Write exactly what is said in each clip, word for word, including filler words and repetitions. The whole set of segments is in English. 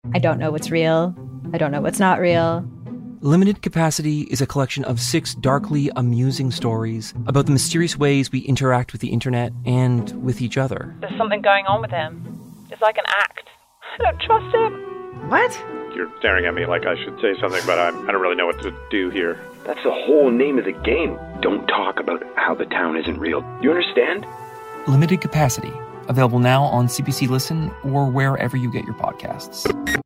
I don't know what's real. I don't know what's not real. Limited Capacity is a collection of six darkly amusing stories about the mysterious ways we interact with the internet and with each other. There's something going on with him. It's like an act. I don't trust him. What? You're staring at me like I should say something, but I, I don't really know what to do here. That's the whole name of the game. Don't talk about how the town isn't real. You understand? Limited Capacity. Available now on C B C Listen or wherever you get your podcasts.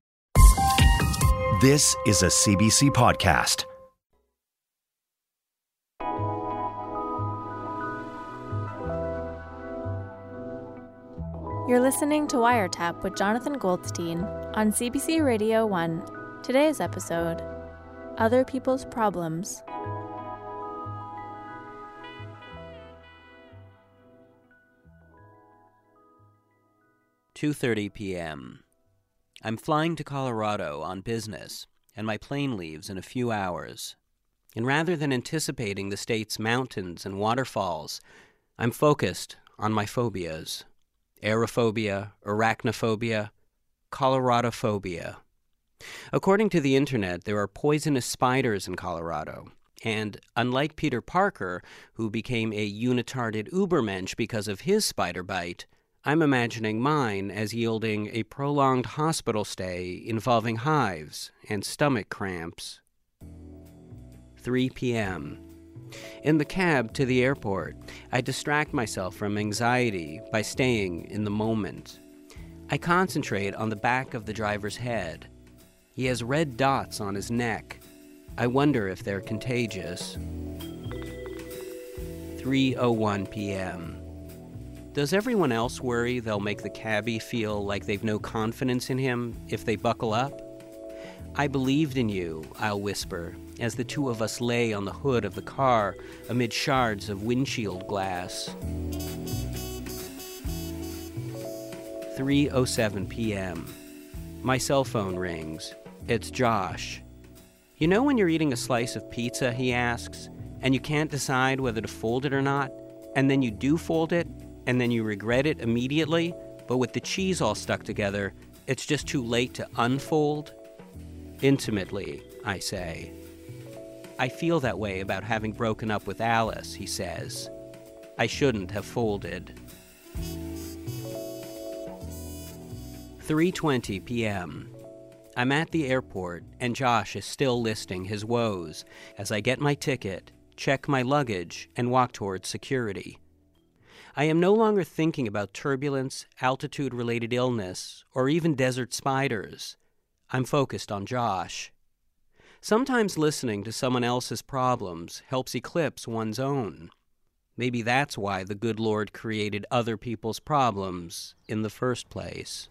This is a C B C podcast. You're listening to Wiretap with Jonathan Goldstein on C B C Radio one. Today's episode, Other People's Problems. two thirty p.m. I'm flying to Colorado on business, and my plane leaves in a few hours. And rather than anticipating the state's mountains and waterfalls, I'm focused on my phobias. Aerophobia, arachnophobia, Coloradophobia. According to the internet, there are poisonous spiders in Colorado. And unlike Peter Parker, who became a unitarded Ubermensch because of his spider bite, I'm imagining mine as yielding a prolonged hospital stay involving hives and stomach cramps. three p.m. In the cab to the airport, I distract myself from anxiety by staying in the moment. I concentrate on the back of the driver's head. He has red dots on his neck. I wonder if they're contagious. three oh one p.m. Does everyone else worry they'll make the cabbie feel like they've no confidence in him if they buckle up? I believed in you, I'll whisper, as the two of us lay on the hood of the car amid shards of windshield glass. three oh seven p.m. My cell phone rings. It's Josh. You know when you're eating a slice of pizza, he asks, and you can't decide whether to fold it or not, and then you do fold it, and then you regret it immediately, but with the cheese all stuck together, it's just too late to unfold? Intimately, I say. I feel that way about having broken up with Alice, he says. I shouldn't have folded. three twenty p.m. I'm at the airport, and Josh is still listing his woes as I get my ticket, check my luggage, and walk towards security. I am no longer thinking about turbulence, altitude-related illness, or even desert spiders. I'm focused on Josh. Sometimes listening to someone else's problems helps eclipse one's own. Maybe that's why the good Lord created other people's problems in the first place.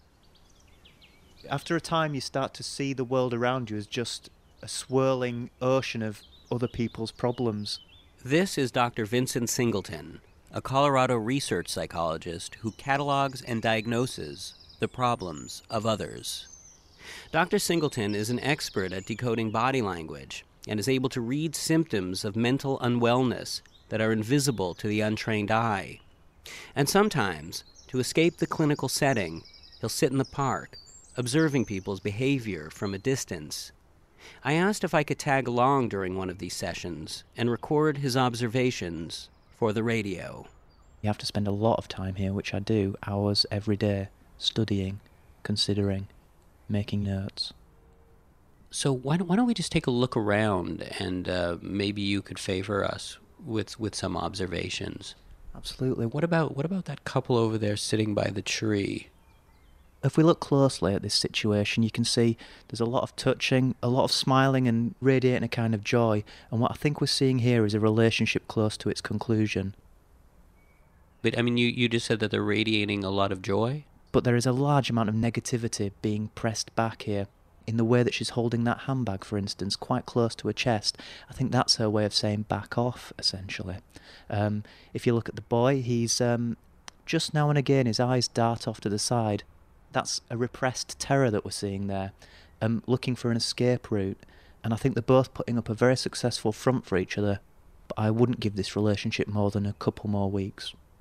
After a time, you start to see the world around you as just a swirling ocean of other people's problems. This is Doctor Vincent Singleton, a Colorado research psychologist who catalogs and diagnoses the problems of others. Doctor Singleton is an expert at decoding body language and is able to read symptoms of mental unwellness that are invisible to the untrained eye. And sometimes, to escape the clinical setting, he'll sit in the park, observing people's behavior from a distance. I asked if I could tag along during one of these sessions and record his observations for the radio. You have to spend a lot of time here, which I do, hours every day, studying, considering, making notes. So why don't, why don't we just take a look around, and uh, maybe you could favor us with with some observations. Absolutely. What about what about that couple over there sitting by the tree? If we look closely at this situation, you can see there's a lot of touching, a lot of smiling and radiating a kind of joy, and what I think we're seeing here is a relationship close to its conclusion. But, I mean, you, you just said that they're radiating a lot of joy? But there is a large amount of negativity being pressed back here, in the way that she's holding that handbag, for instance, quite close to her chest. I think that's her way of saying back off, essentially. Um, if you look at the boy, he's um, just now and again, his eyes dart off to the side. That's a repressed terror that we're seeing there, um, looking for an escape route. And I think they're both putting up a very successful front for each other. But I wouldn't give this relationship more than a couple more weeks.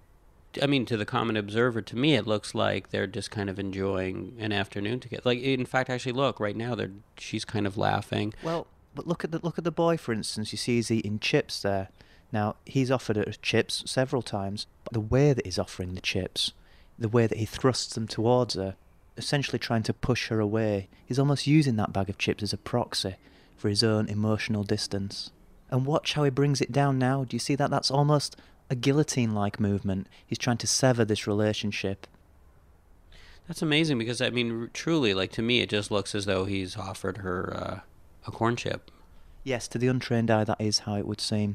I mean, to the common observer, to me, it looks like they're just kind of enjoying an afternoon together. Like, in fact, actually, look, right now, they're she's kind of laughing. Well, but look at the look at the boy, for instance. You see he's eating chips there. Now, he's offered her chips several times, but the way that he's offering the chips, the way that he thrusts them towards her, essentially trying to push her away, he's almost using that bag of chips as a proxy for his own emotional distance. And watch how he brings it down now. Do you see that? That's almost a guillotine-like movement. He's trying to sever this relationship. That's amazing because, I mean, truly, like, to me, it just looks as though he's offered her uh, a corn chip. Yes, to the untrained eye, that is how it would seem.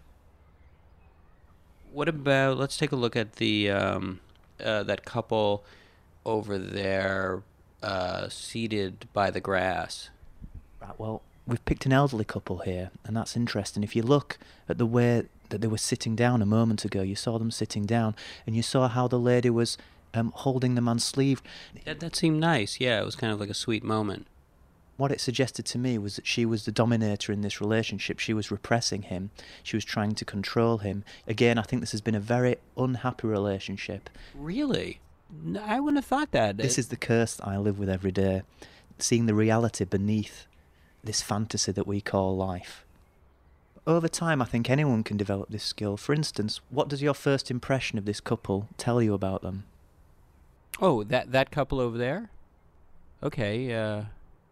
What about, let's take a look at the um, uh, that couple over there uh, seated by the grass. Right, well, we've picked an elderly couple here, and that's interesting. If you look at the way that they were sitting down a moment ago, you saw them sitting down, and you saw how the lady was um, holding the man's sleeve. That, that seemed nice, yeah, it was kind of like a sweet moment. What it suggested to me was that she was the dominator in this relationship. She was repressing him. She was trying to control him. Again, I think this has been a very unhappy relationship. Really? No, I wouldn't have thought that. This is the curse that I live with every day, seeing the reality beneath this fantasy that we call life. Over time, I think anyone can develop this skill. For instance, what does your first impression of this couple tell you about them? Oh, that that couple over there? Okay, uh...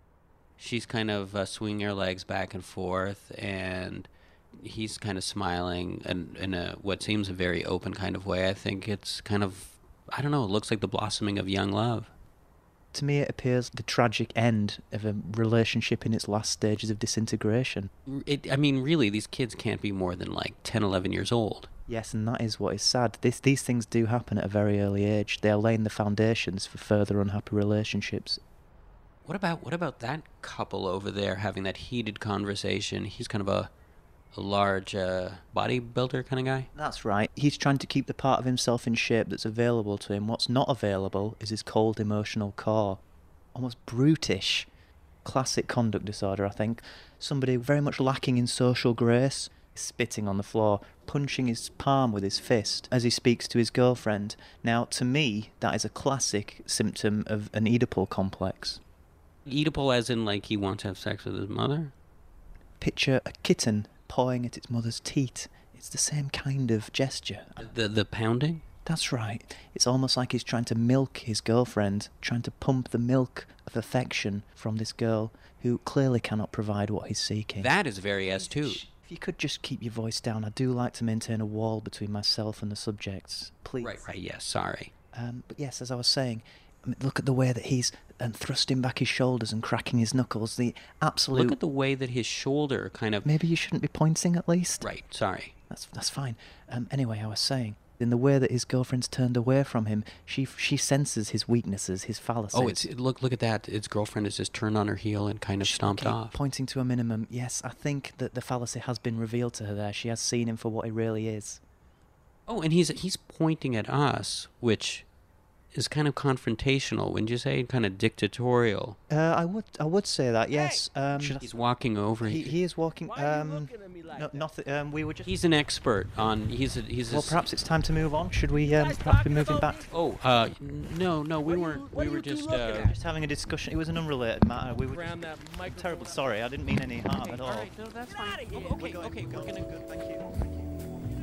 she's kind of uh, swinging her legs back and forth, and he's kind of smiling in, in a what seems a very open kind of way. I think it's kind of, I don't know, it looks like the blossoming of young love. To me, it appears the tragic end of a relationship in its last stages of disintegration. It, I mean, really, these kids can't be more than like ten, eleven years old. Yes, and that is what is sad. This, these things do happen at a very early age. They are laying the foundations for further unhappy relationships. What about what about that couple over there having that heated conversation? He's kind of a, a large uh, bodybuilder kind of guy. That's right. He's trying to keep the part of himself in shape that's available to him. What's not available is his cold emotional core. Almost brutish. Classic conduct disorder, I think. Somebody very much lacking in social grace, spitting on the floor, punching his palm with his fist as he speaks to his girlfriend. Now, to me, that is a classic symptom of an Oedipal complex. Oedipal as in, like, he wants to have sex with his mother? Picture a kitten pawing at its mother's teat. It's the same kind of gesture. The the pounding? That's right. It's almost like he's trying to milk his girlfriend, trying to pump the milk of affection from this girl who clearly cannot provide what he's seeking. That is very S two. If you could just keep your voice down. I do like to maintain a wall between myself and the subjects. Please. Right, right, yes, sorry. Um, but yes, as I was saying, I mean, look at the way that he's um, thrusting back his shoulders and cracking his knuckles. The absolute... Look at the way that his shoulder kind of... Maybe you shouldn't be pointing at least. Right, sorry. That's that's fine. Um, anyway, I was saying, in the way that his girlfriend's turned away from him, she she senses his weaknesses, his fallacies. Oh, it's look look at that. His girlfriend has just turned on her heel and kind of stomped okay, off. Pointing to a minimum. Yes, I think that the fallacy has been revealed to her there. She has seen him for what he really is. Oh, and he's he's pointing at us, which is kind of confrontational, wouldn't you say? Kind of dictatorial. Uh, I would I would say that, yes. Hey! Um, he's walking over. He, he is walking... Um, like no, nothing, um, we were just... He's an expert on... He's a, he's Well, a, perhaps it's time to move on. Should we um, perhaps be moving back? Oh, uh, no, no, we weren't... We were just... Uh, just having a discussion. It was an unrelated matter. We were just... I'm terribly sorry. I didn't mean any harm okay, at all. all right, no, that's fine. Oh, Okay, going, okay, we're we're gonna... good. Thank you. Thank you.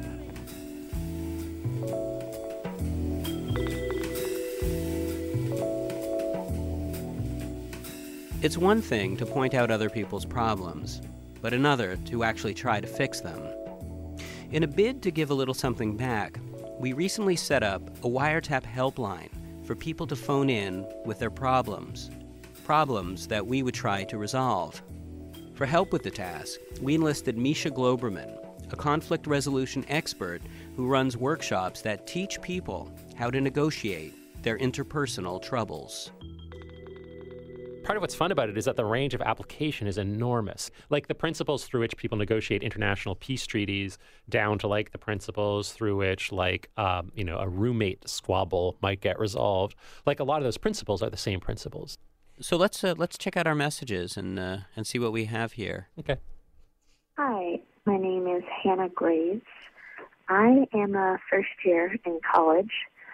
It's one thing to point out other people's problems, but another to actually try to fix them. In a bid to give a little something back, we recently set up a wiretap helpline for people to phone in with their problems, problems that we would try to resolve. For help with the task, we enlisted Misha Globerman, a conflict resolution expert who runs workshops that teach people how to negotiate their interpersonal troubles. Part of what's fun about it is that the range of application is enormous. Like the principles through which people negotiate international peace treaties down to like the principles through which like, um, you know, a roommate squabble might get resolved. Like a lot of those principles are the same principles. So let's uh, let's check out our messages and uh, and see what we have here. Okay. Hi, my name is Hannah Graves. I am a first year in college,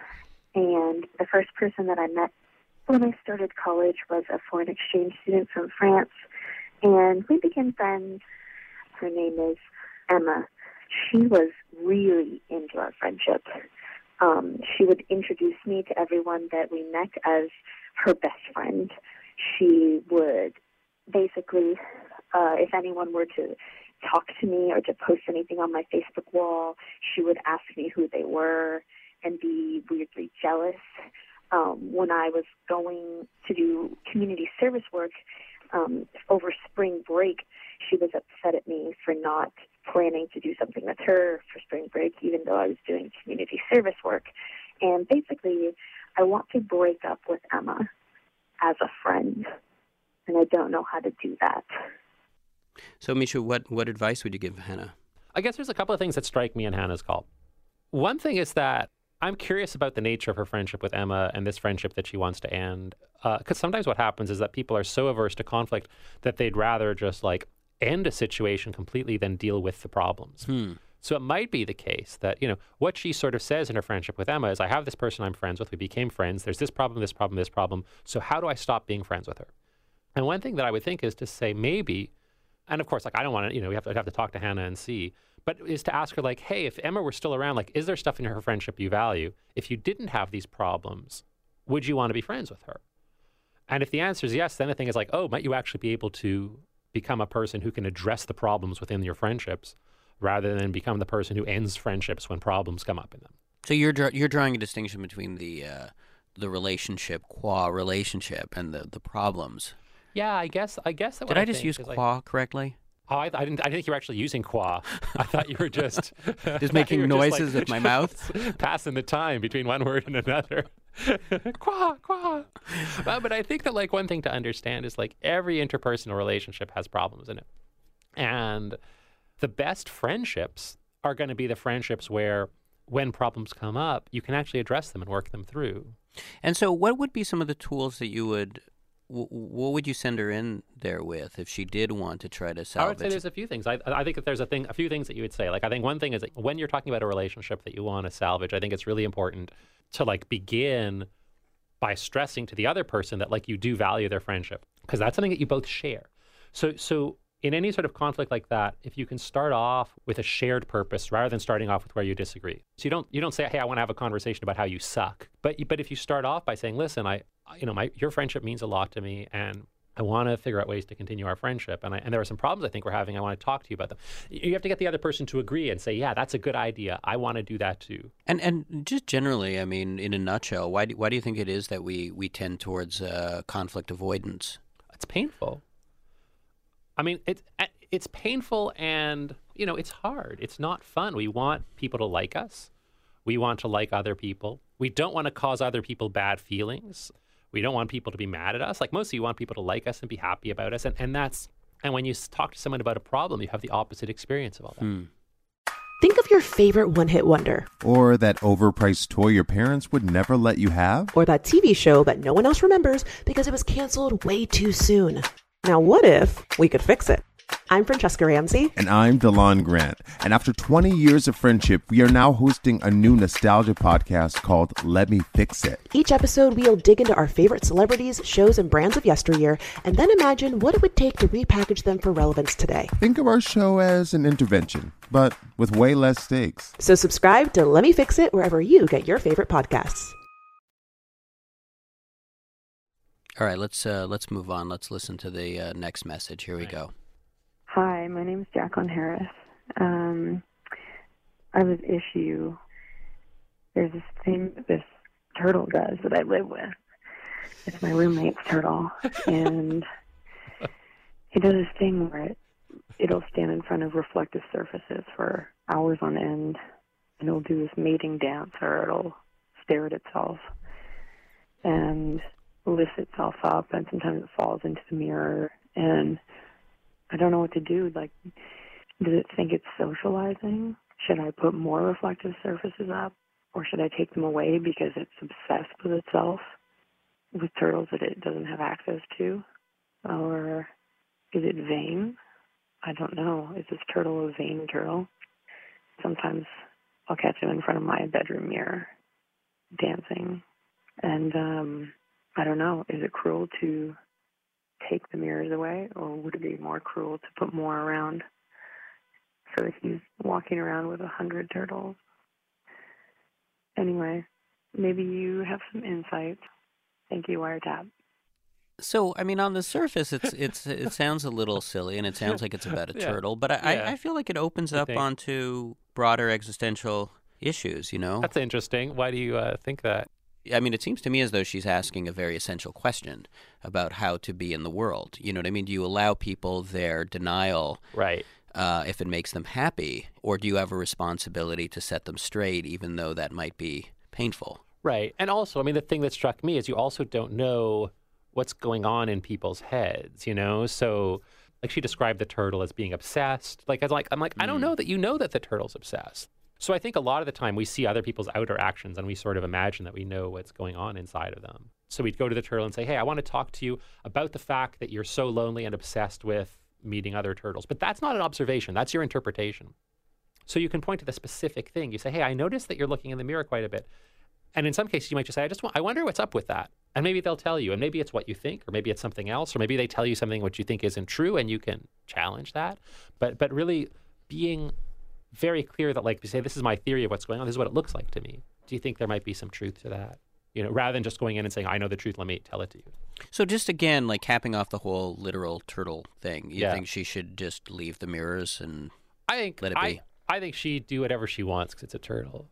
and the first person that I met when I started college was a foreign exchange student from France, and we became friends. Her name is Emma. She was really into our friendship. Um, she would introduce me to everyone that we met as her best friend. She would basically, uh, if anyone were to talk to me or to post anything on my Facebook wall, she would ask me who they were and be weirdly jealous. Um, when I was going to do community service work um, over spring break, she was upset at me for not planning to do something with her for spring break, even though I was doing community service work. And basically, I want to break up with Emma as a friend, and I don't know how to do that. So, Misha, what, what advice would you give Hannah? I guess there's a couple of things that strike me in Hannah's call. One thing is that I'm curious about the nature of her friendship with Emma and this friendship that she wants to end. Because uh, sometimes what happens is that people are so averse to conflict that they'd rather just like end a situation completely than deal with the problems. Hmm. So it might be the case that, you know, what she sort of says in her friendship with Emma is, I have this person I'm friends with. We became friends. There's this problem, this problem, this problem. So how do I stop being friends with her? And one thing that I would think is to say maybe, and of course, like, I don't want to, you know, we have to, I'd have to talk to Hannah and see, but is to ask her, like, hey, if Emma were still around, like, is there stuff in her friendship you value? If you didn't have these problems, would you want to be friends with her? And if the answer is yes, then the thing is like, oh, might you actually be able to become a person who can address the problems within your friendships rather than become the person who ends friendships when problems come up in them? So you're dra- you're drawing a distinction between the uh, the relationship, qua relationship, and the, the problems. Yeah, I guess I guess that. Did what I, I just think use is qua like, correctly? Oh, I, I didn't. I didn't think you were actually using qua. I thought you were just just making were noises just, like, with my mouth, passing the time between one word and another. qua qua. Well, but I think that like one thing to understand is like every interpersonal relationship has problems in it, and the best friendships are going to be the friendships where, when problems come up, you can actually address them and work them through. And so, what would be some of the tools that you would? What would you send her in there with if she did want to try to salvage? I would say there's a few things. I, I think that there's a thing, a few things that you would say. Like, I think one thing is that when you're talking about a relationship that you want to salvage, I think it's really important to like begin by stressing to the other person that like you do value their friendship, because that's something that you both share. So, so in any sort of conflict like that, if you can start off with a shared purpose rather than starting off with where you disagree. So you don't you don't say, hey, I want to have a conversation about how you suck. But but if you start off by saying, listen, I you know my your friendship means a lot to me, and I want to figure out ways to continue our friendship. And I, and there are some problems I think we're having. I want to talk to you about them. You have to get the other person to agree and say, yeah, that's a good idea. I want to do that too. And and just generally, I mean, in a nutshell, why do, why do you think it is that we, we tend towards uh, conflict avoidance? It's painful. I mean, it's it's painful, and you know, it's hard. It's not fun. We want people to like us. We want to like other people. We don't want to cause other people bad feelings. We don't want people to be mad at us. Like, mostly you want people to like us and be happy about us. And, and that's and when you talk to someone about a problem, you have the opposite experience of all that. Hmm. Think of your favorite one-hit wonder. Or that overpriced toy your parents would never let you have. Or that T V show that no one else remembers because it was canceled way too soon. Now, what if we could fix it? I'm Francesca Ramsey. And I'm DeLon Grant. And after twenty years of friendship, we are now hosting a new nostalgia podcast called Let Me Fix It. Each episode, we'll dig into our favorite celebrities, shows, and brands of yesteryear, and then imagine what it would take to repackage them for relevance today. Think of our show as an intervention, but with way less stakes. So subscribe to Let Me Fix It wherever you get your favorite podcasts. All right, let's uh, let's move on. Let's listen to the uh, next message. Here we go. Hi, my name is Jacqueline Harris. Um, I have an issue. There's this thing that this turtle does that I live with. It's my roommate's turtle, and it does this thing where it, it'll stand in front of reflective surfaces for hours on end, and it'll do this mating dance, or it'll stare at itself and lifts itself up, and sometimes it falls into the mirror, and I don't know what to do. Like, does it think it's socializing? Should I put more reflective surfaces up, or should I take them away because it's obsessed with itself, with turtles that it doesn't have access to? Or is it vain? I don't know. Is this turtle a vain turtle? Sometimes I'll catch him in front of my bedroom mirror dancing. And um, I don't know, is it cruel to take the mirrors away, or would it be more cruel to put more around so that he's walking around with a hundred turtles? Anyway, maybe you have some insights. Thank you, Wiretap. So, I mean, on the surface, it's it's it sounds a little silly, and it sounds like it's about a Yeah. turtle. But I, Yeah. I, I feel like it opens You up think? onto broader existential issues. You know, That's interesting. Why do you uh, think that? I mean, it seems to me as though she's asking a very essential question about how to be in the world. You know what I mean? Do you allow people their denial, right? Uh, if it makes them happy, or do you have a responsibility to set them straight, even though that might be painful? Right. And also, I mean, the thing that struck me is you also don't know what's going on in people's heads, you know? So, like, she described the turtle as being obsessed. Like, I was like, I'm like, I don't know that you know that the turtle's obsessed. So I think a lot of the time we see other people's outer actions and we sort of imagine that we know what's going on inside of them. So we'd go to the turtle and say, hey, I want to talk to you about the fact that you're so lonely and obsessed with meeting other turtles. But that's not an observation. That's your interpretation. So you can point to the specific thing. You say, hey, I noticed that you're looking in the mirror quite a bit. And in some cases, you might just say, I just want, I wonder what's up with that. And maybe they'll tell you. And maybe it's what you think, or maybe it's something else, or maybe they tell you something which you think isn't true and you can challenge that. But but really being very clear that, like, you say, this is my theory of what's going on. This is what it looks like to me. Do you think there might be some truth to that? You know, rather than just going in and saying, I know the truth, let me tell it to you. So just again, like capping off the whole literal turtle thing, you Yeah. think she should just leave the mirrors and I think let it I, be? I think she'd do whatever she wants because it's a turtle.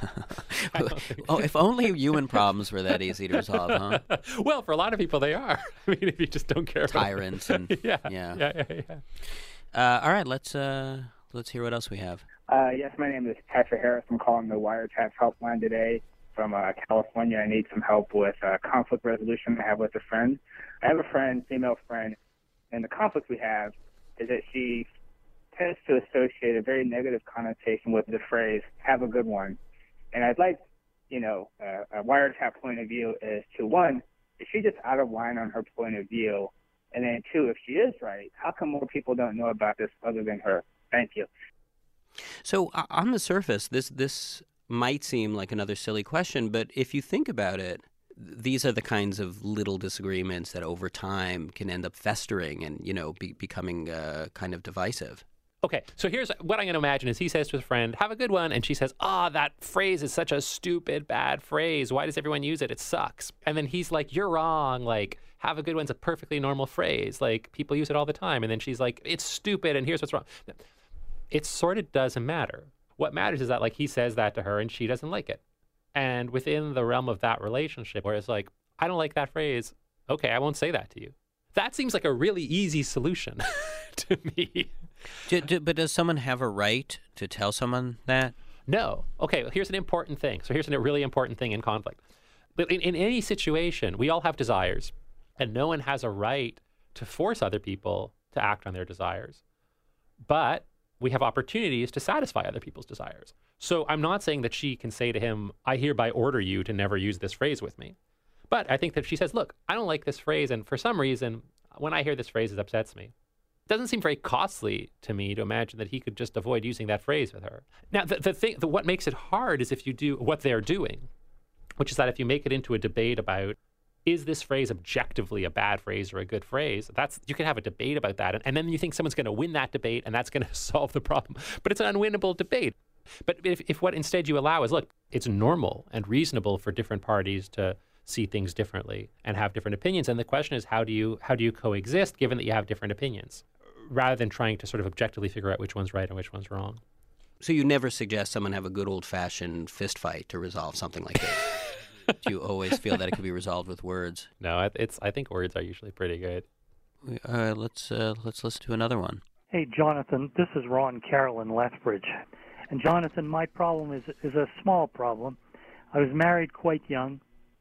Oh, if only human problems were that easy to resolve, huh? Well, for a lot of people, they are. I mean, if you just don't care about Tyrants and yeah, yeah. yeah, yeah, yeah. Uh, all right, let's uh, let's hear what else we have. Uh, yes, my name is Patrick Harris. I'm calling the Wiretap helpline today from uh, California. I need some help with uh, conflict resolution I have with a friend. I have a friend, female friend, and the conflict we have is that she tends to associate a very negative connotation with the phrase, have a good one. And I'd like, you know, uh, a Wiretap point of view as to, one, is she just out of line on her point of view? And then, two, if she is right, how come more people don't know about this other than her? Thank you. So uh, on the surface, this this might seem like another silly question, but if you think about it, these are the kinds of little disagreements that over time can end up festering and, you know, be, becoming uh, kind of divisive. Okay, so here's what I'm going to imagine is he says to his friend, have a good one. And she says, ah, oh, that phrase is such a stupid, bad phrase. Why does everyone use it? It sucks. And then he's like, you're wrong. Like, have a good one's a perfectly normal phrase. Like, people use it all the time. And then she's like, it's stupid, and here's what's wrong. It sort of doesn't matter. What matters is that, like, he says that to her and she doesn't like it. And within the realm of that relationship, where it's like, I don't like that phrase. Okay, I won't say that to you. That seems like a really easy solution to me. Do, do, but does someone have a right to tell someone that? No. Okay, well, here's an important thing. So here's a really important thing in conflict. In, in any situation, we all have desires, and no one has a right to force other people to act on their desires. But we have opportunities to satisfy other people's desires. So I'm not saying that she can say to him, I hereby order you to never use this phrase with me. But I think that if she says, look, I don't like this phrase, and for some reason, when I hear this phrase, it upsets me. It doesn't seem very costly to me to imagine that he could just avoid using that phrase with her. Now, the, the thing, the, what makes it hard is if you do what they're doing, which is that if you make it into a debate about, is this phrase objectively a bad phrase or a good phrase? That's you can have a debate about that. And, and then you think someone's going to win that debate and that's going to solve the problem. But it's an unwinnable debate. But if, if what instead you allow is, look, it's normal and reasonable for different parties to see things differently and have different opinions. And the question is, how do you how do you coexist given that you have different opinions, rather than trying to sort of objectively figure out which one's right and which one's wrong? So you never suggest someone have a good old-fashioned fist fight to resolve something like this? Do you always feel that it could be resolved with words? No, it's. I think words are usually pretty good. Uh, let's uh, let's listen to another one. Hey, Jonathan, this is Ron Carroll in Lethbridge. And Jonathan, my problem is is a small problem. I was married quite young.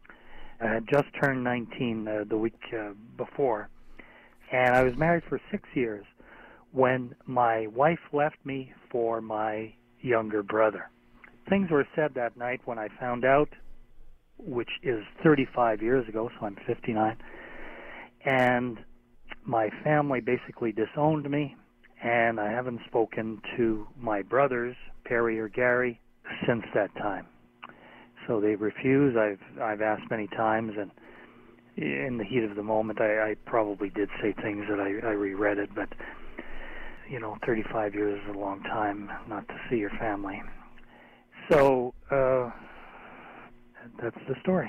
I had just turned nineteen uh, the week uh, before. And I was married for six years when my wife left me for my younger brother. Things were said that night when I found out, which is thirty-five years ago, so I'm fifty-nine. And my family basically disowned me, and I haven't spoken to my brothers, Perry or Gary, since that time. So they refuse. I've I've asked many times, and in the heat of the moment, I, I probably did say things that I, I regretted. But you know, thirty-five years is a long time not to see your family. So uh, that's the story.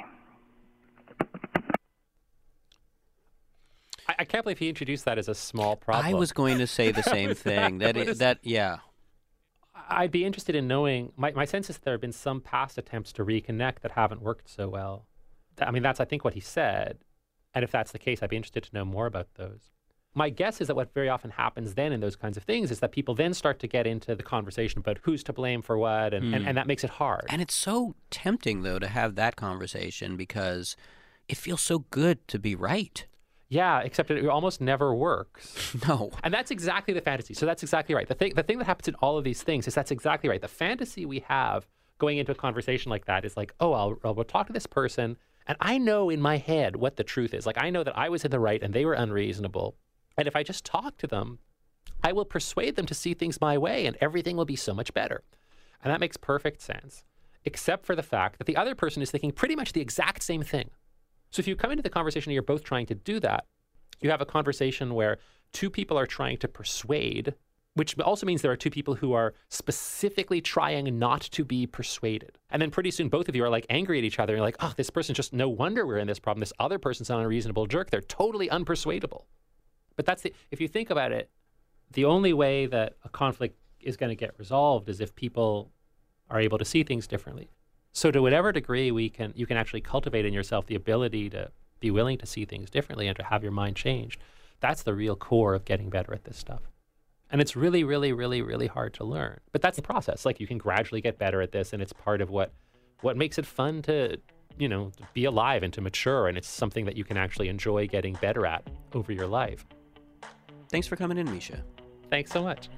I, I can't believe he introduced that as a small problem. I was going to say the same thing. That that, is, that yeah. I'd be interested in knowing. My my sense is that there have been some past attempts to reconnect that haven't worked so well. I mean, that's I think what he said, and if that's the case, I'd be interested to know more about those. My guess is that what very often happens then in those kinds of things is that people then start to get into the conversation about who's to blame for what, and, mm. and, and that makes it hard. And it's so tempting, though, to have that conversation because it feels so good to be right. Yeah, except it almost never works. No. And that's exactly the fantasy. So that's exactly right. The thing, the thing that happens in all of these things is that's exactly right. The fantasy we have going into a conversation like that is like, oh, I'll, I'll we'll talk to this person, and I know in my head what the truth is. Like, I know that I was in the right and they were unreasonable. And if I just talk to them, I will persuade them to see things my way and everything will be so much better. And that makes perfect sense, except for the fact that the other person is thinking pretty much the exact same thing. So if you come into the conversation and you're both trying to do that, you have a conversation where two people are trying to persuade, which also means there are two people who are specifically trying not to be persuaded. And then pretty soon both of you are like angry at each other. You're like, oh, this person's just no wonder we're in this problem. This other person's an unreasonable jerk. They're totally unpersuadable. But that's the, if you think about it, the only way that a conflict is going to get resolved is if people are able to see things differently. So to whatever degree we can, you can actually cultivate in yourself the ability to be willing to see things differently and to have your mind changed. That's the real core of getting better at this stuff. And it's really, really, really, really hard to learn. But that's the process. Like, you can gradually get better at this, and it's part of what, what makes it fun to, you know, to be alive and to mature. And it's something that you can actually enjoy getting better at over your life. Thanks for coming in, Misha. Thanks so much.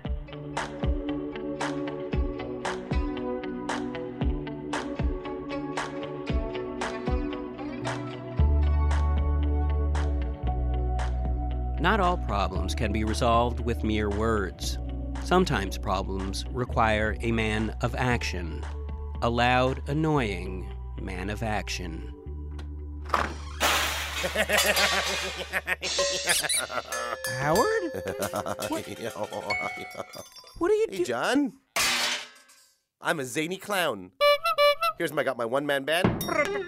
Not all problems can be resolved with mere words. Sometimes problems require a man of action. A loud, annoying man of action. Howard? What, what are you doing? Hey, John. I'm a zany clown. Here's my, I got my one-man band.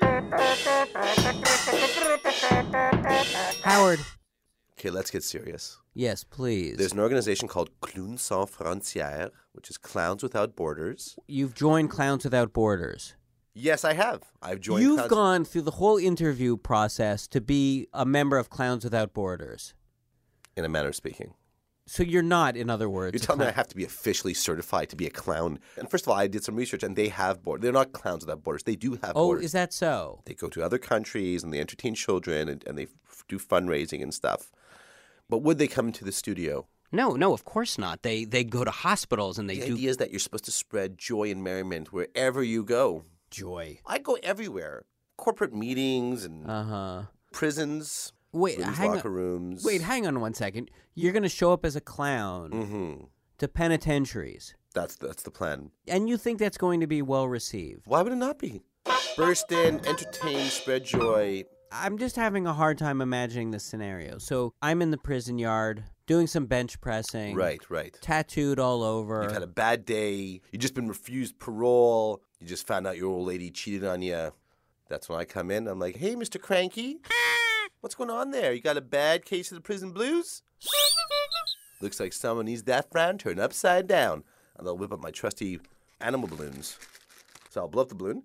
Howard. Okay, let's get serious. Yes, please. There's an organization called Clowns Sans Frontières, which is Clowns Without Borders. You've joined Clowns Without Borders. Yes, I have. I've joined You've Clowns... gone through the whole interview process to be a member of Clowns Without Borders. In a manner of speaking. So you're not, in other words... You're telling me I have to be officially certified to be a clown. And first of all, I did some research, and they have borders. They're not Clowns Without Borders. They do have oh, borders. Oh, is that so? They go to other countries, and they entertain children, and, and they f- do fundraising and stuff. But would they come to the studio? No, no, of course not. They they go to hospitals, and they the do... The idea is that you're supposed to spread joy and merriment wherever you go. Joy. I go everywhere. Corporate meetings and uh-huh. prisons, Wait, rooms, hang locker on. rooms. Wait, hang on one second. You're going to show up as a clown mm-hmm. to penitentiaries. That's that's the plan. And you think that's going to be well received? Why would it not be? Burst in, entertain, spread joy. I'm just having a hard time imagining the scenario. So I'm in the prison yard doing some bench pressing. Right, right. Tattooed all over. You've had a bad day. You've just been refused parole. You just found out your old lady cheated on you. That's when I come in. I'm like, hey, Mister Cranky. What's going on there? You got a bad case of the prison blues? Looks like someone needs that frown turned upside down. And they'll whip up my trusty animal balloons. So I'll blow up the balloon.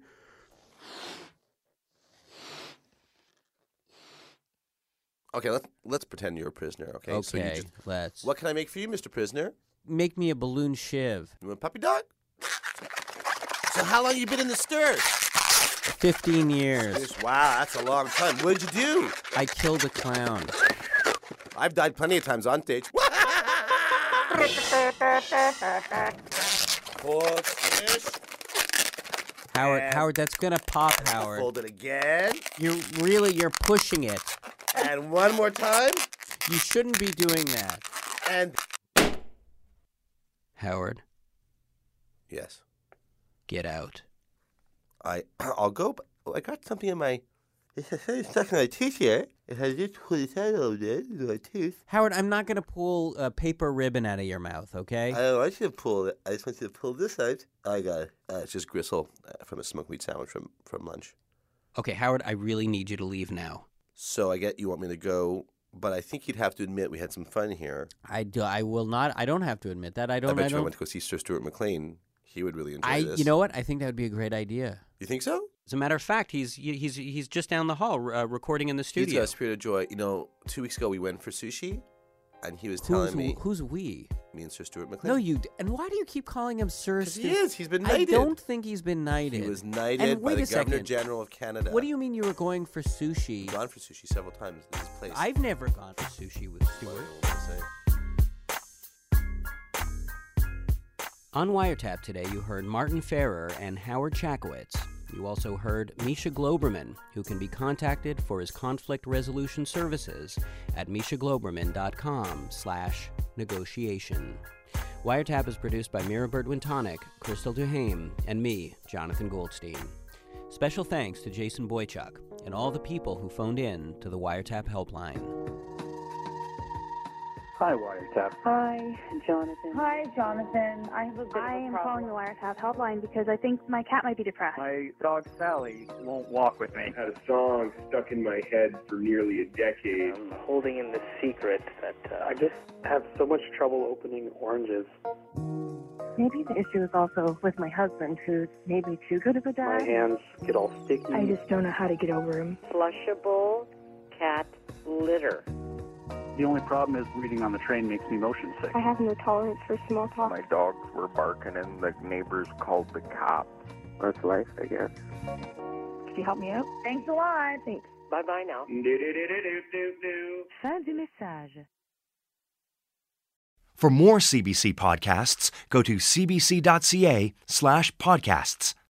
Okay, let's let's pretend you're a prisoner, okay? Okay, so you just, let's. What can I make for you, Mister Prisoner? Make me a balloon shiv. You want a puppy dog? So how long you been in the stir? Fifteen years. Wow, that's a long time. What did you do? I killed a clown. I've died plenty of times on stage. Howard, and Howard, that's gonna pop, Howard. Fold it again. You're really, you're pushing it. And one more time. You shouldn't be doing that. And Howard. Yes. Get out. I, I'll go, but I got something in my... It's stuck in my tooth here. It has just pulled its head over there in my tooth. Howard, I'm not going to pull a paper ribbon out of your mouth, okay? I don't want you to pull it. I just want you to pull this out. I got it. Uh, it's just gristle uh, from a smoked meat sandwich from, from lunch. Okay, Howard, I really need you to leave now. So I get you want me to go, but I think you'd have to admit we had some fun here. I, do, I will not. I don't have to admit that. I don't. I bet I you don't, I went to go see Sir Stuart McLean. He would really enjoy I, this. You know what? I think that would be a great idea. You think so? As a matter of fact, he's he's he's just down the hall uh, recording in the studio. He's got a spirit of joy. You know, two weeks ago we went for sushi, and he was who's, telling me... Who's we? Me and Sir Stuart McLean. No, you... And why do you keep calling him Sir Stuart? He is. He's been knighted. I don't think he's been knighted. He was knighted and by wait the a second. Governor General of Canada. What do you mean you were going for sushi? I've gone for sushi several times in this place. I've never gone for sushi with Stuart. On Wiretap today, you heard Martin Farrer and Howard Chakowitz. You also heard Misha Globerman, who can be contacted for his conflict resolution services at mishagloberman.com slash negotiation. Wiretap is produced by Mira Burt-Wintonic, Crystal Duhame, and me, Jonathan Goldstein. Special thanks to Jason Boychuk and all the people who phoned in to the Wiretap helpline. Hi, Wiretap. Hi, Jonathan. Hi, Jonathan. I have a bit I of a am problem. calling the Wiretap helpline because I think my cat might be depressed. My dog Sally won't walk with me. I had a song stuck in my head for nearly a decade. I'm holding in the secret that uh, I just have so much trouble opening oranges. Maybe the issue is also with my husband, who's maybe too good of a dad. My hands get all sticky. I just don't know how to get over him. flushable cat litter. The only problem is reading on the train makes me motion sick. I have no tolerance for small talk. My dogs were barking and the neighbors called the cops. That's life, I guess. Could you help me out? Thanks a lot. Thanks. Bye-bye now. Fin du message. For more C B C podcasts, go to cbc.ca slash podcasts.